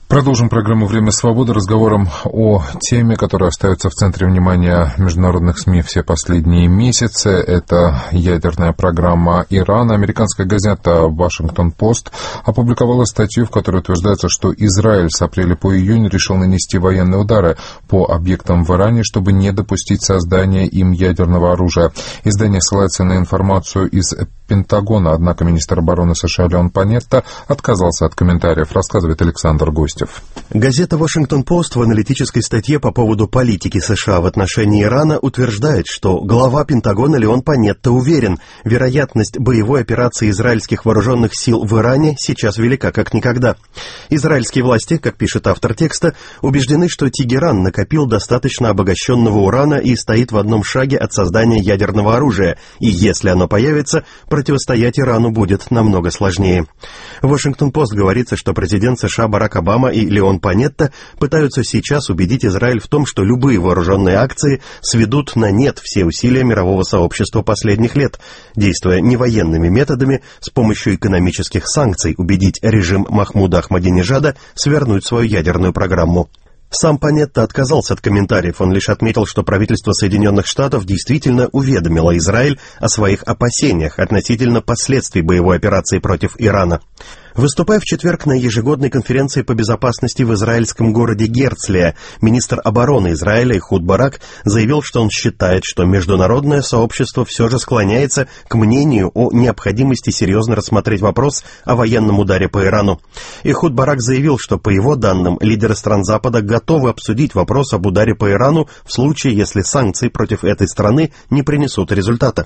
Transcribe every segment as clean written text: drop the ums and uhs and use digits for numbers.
Продолжим программу «Время свободы» разговором о теме, которая остается в центре внимания международных СМИ все последние месяцы. Это ядерная программа Ирана. Американская газета «Вашингтон-Пост» опубликовала статью, в которой утверждается, что Израиль с апреля по июнь решил нанести военные удары по объектам в Иране, чтобы не допустить создания им ядерного оружия. Издание ссылается на информацию из Пентагона, однако министр обороны США Леон Панетта отказался от комментариев, рассказывает Александр Гостев. Газета «Вашингтон-Пост» в аналитической статье по поводу политики США в отношении Ирана утверждает, что глава Пентагона Леон Панетта уверен, вероятность боевой операции израильских вооруженных сил в Иране сейчас велика как никогда. Израильские власти, как пишет автор текста, убеждены, что Тегеран накопил достаточно обогащенного урана и стоит в одном шаге от создания ядерного оружия, и если оно появится, противостоять Ирану будет намного сложнее. В «Вашингтон-Пост» говорится, что президент США Барак Обама и Леон Панетта пытаются сейчас убедить Израиль в том, что любые вооруженные акции сведут на нет все усилия мирового сообщества последних лет, действуя не военными методами, с помощью экономических санкций убедить режим Махмуда Ахмадинежада свернуть свою ядерную программу. Сам Панетта отказался от комментариев, он лишь отметил, что правительство Соединенных Штатов действительно уведомило Израиль о своих опасениях относительно последствий боевой операции против Ирана. Выступая в четверг на ежегодной конференции по безопасности в израильском городе Герцлия, министр обороны Израиля Эхуд Барак заявил, что он считает, что международное сообщество все же склоняется к мнению о необходимости серьезно рассмотреть вопрос о военном ударе по Ирану. Эхуд Барак заявил, что, по его данным, лидеры стран Запада готовы обсудить вопрос об ударе по Ирану в случае, если санкции против этой страны не принесут результата.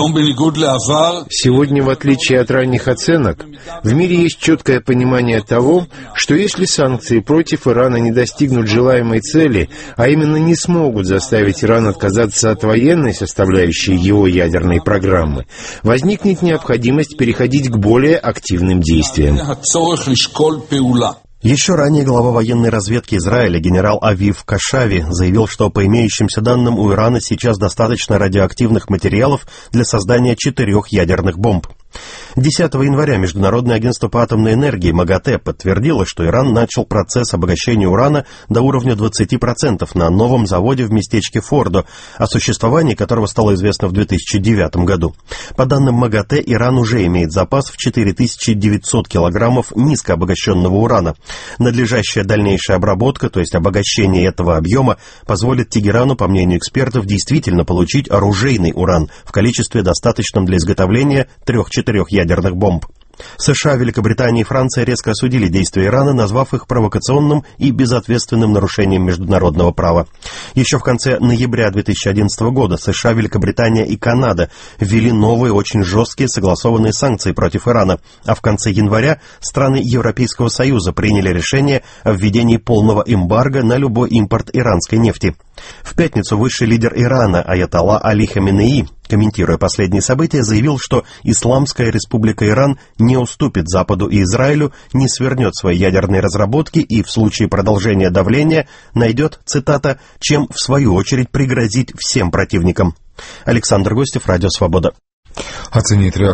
Сегодня, в отличие от ранних оценок, в мире есть четкое понимание того, что если санкции против Ирана не достигнут желаемой цели, а именно не смогут заставить Иран отказаться от военной составляющей его ядерной программы, возникнет необходимость переходить к более активным действиям. Еще ранее глава военной разведки Израиля генерал Авив Кашави заявил, что по имеющимся данным у Ирана сейчас достаточно радиоактивных материалов для создания 4 ядерных бомб. 10 января Международное агентство по атомной энергии МАГАТЭ подтвердило, что Иран начал процесс обогащения урана до уровня 20% на новом заводе в местечке Фордо, о существовании которого стало известно в 2009 году. По данным МАГАТЭ, Иран уже имеет запас в 4900 килограммов низкообогащенного урана. Надлежащая дальнейшая обработка, то есть обогащение этого объема, позволит Тегерану, по мнению экспертов, действительно получить оружейный уран в количестве, достаточном для изготовления 3-4 ядерных бомб. США, Великобритания и Франция резко осудили действия Ирана, назвав их провокационным и безответственным нарушением международного права. Еще в конце ноября 2011 года США, Великобритания и Канада ввели новые, очень жесткие согласованные санкции против Ирана, а в конце января страны Европейского Союза приняли решение о введении полного эмбарго на любой импорт иранской нефти. В пятницу высший лидер Ирана Аятолла Али Хаминеи, комментируя последние события, заявил, что Исламская Республика Иран не уступит Западу и Израилю, не свернет свои ядерные разработки и в случае продолжения давления найдет, цитата, чем в свою очередь пригрозить всем противникам. Александр Гостев, Радио Свобода. Оценить реакцию